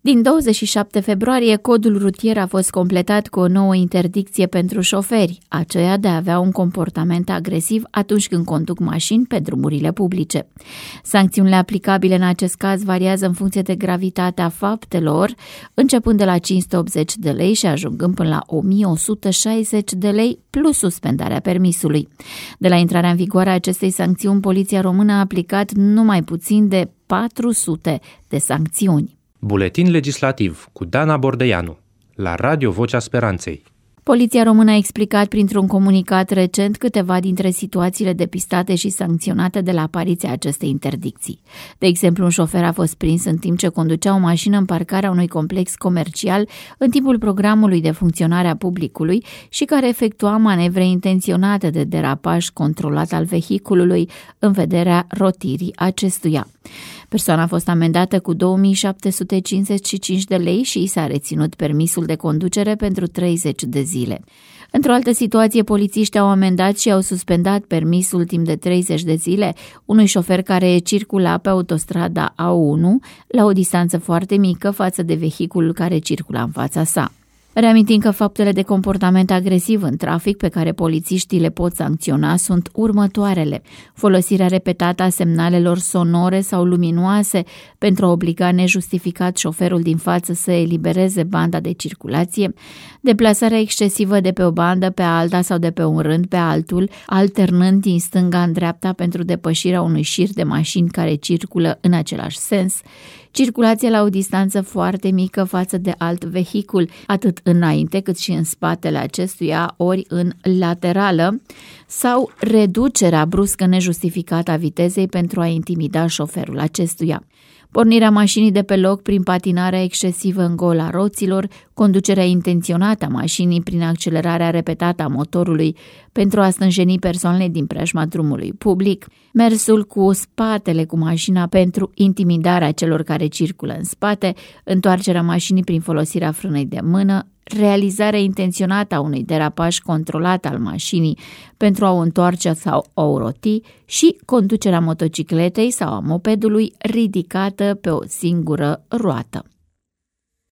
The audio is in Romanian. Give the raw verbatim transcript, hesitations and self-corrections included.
Din douăzeci și șapte februarie, codul rutier a fost completat cu o nouă interdicție pentru șoferi, aceea de a avea un comportament agresiv atunci când conduc mașini pe drumurile publice. Sancțiunile aplicabile în acest caz variază în funcție de gravitatea faptelor, începând de la cinci sute optzeci de lei și ajungând până la o mie o sută șaizeci de lei plus suspendarea permisului. De la intrarea în vigoare a acestei sancțiuni, Poliția Română a aplicat numai puțin de patru sute de sancțiuni. Buletin legislativ cu Dana Bordeianu la Radio Vocea Speranței. Poliția Română a explicat printr-un comunicat recent câteva dintre situațiile depistate și sancționate de la apariția acestei interdicții. De exemplu, un șofer a fost prins în timp ce conducea o mașină în parcarea unui complex comercial în timpul programului de funcționare a publicului și care efectua manevre intenționate de derapaj controlat al vehiculului în vederea rotirii acestuia. Persoana a fost amendată cu două mii șapte sute cincizeci și cinci de lei și i s-a reținut permisul de conducere pentru treizeci de zile. Într-o altă situație, polițiștii au amendat și au suspendat permisul timp de treizeci de zile unui șofer care circula pe autostrada A unu la o distanță foarte mică față de vehiculul care circula în fața sa. Reamintim că faptele de comportament agresiv în trafic pe care polițiștii le pot sancționa sunt următoarele: folosirea repetată a semnalelor sonore sau luminoase pentru a obliga nejustificat șoferul din față să elibereze banda de circulație, deplasarea excesivă de pe o bandă pe alta sau de pe un rând pe altul, alternând din stânga în dreapta pentru depășirea unui șir de mașini care circulă în același sens, circulație la o distanță foarte mică față de alt vehicul, atât înainte cât și în spatele acestuia, ori în laterală, sau reducerea bruscă nejustificată a vitezei pentru a intimida șoferul acestuia. Pornirea mașinii de pe loc prin patinarea excesivă în gol a roților, conducerea intenționată a mașinii prin accelerarea repetată a motorului pentru a stânjeni persoanele din preajma drumului public, mersul cu spatele cu mașina pentru intimidarea celor care circulă în spate, întoarcerea mașinii prin folosirea frânei de mână, realizarea intenționată a unui derapaj controlat al mașinii pentru a o întoarce sau a o roti și conducerea motocicletei sau a mopedului ridicată pe o singură roată.